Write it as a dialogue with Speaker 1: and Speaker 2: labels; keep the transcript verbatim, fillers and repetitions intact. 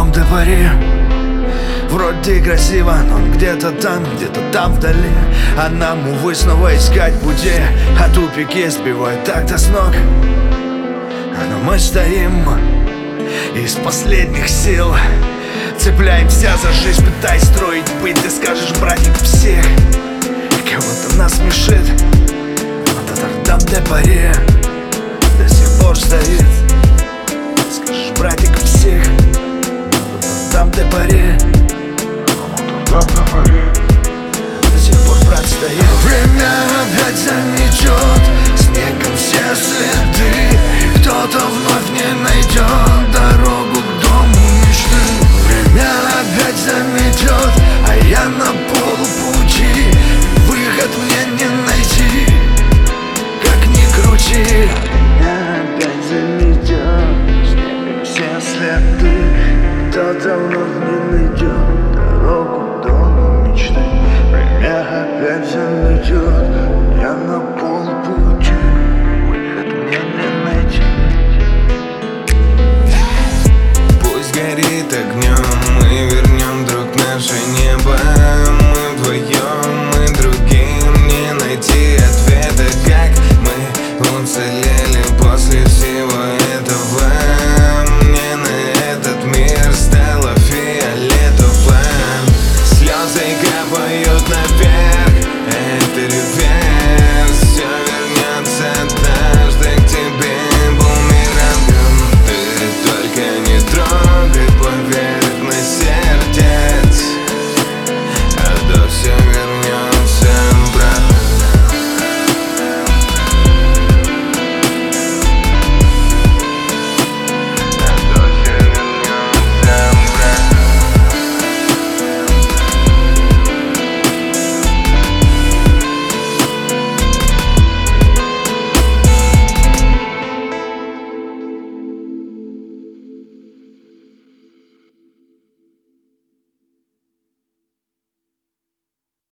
Speaker 1: Нотр-Дам де Пари. Вроде и красиво, но где-то там, где-то там вдали. А нам, увы, снова искать пути, а тупики сбивают так-то с ног. Но мы стоим из последних сил, цепляемся за жизнь, пытаясь строить быть. Ты скажешь, братик, всех кого-то нас смешит, но Нотр-Дам де Пари до сих пор стоит. Скажешь, братик, всех Нотр-Дам де Пари до сих пор, брат, стоит. Время опять заметет снегом все следы. Кто-то вновь не найдет дорогу к дому мечты. Время опять заметет, а я на полупути. Выход мне не найти, как ни крути. Время опять заметет снегом все следы. Кто-то вновь не найдет дорогу к дому мечты. Время опять заметет.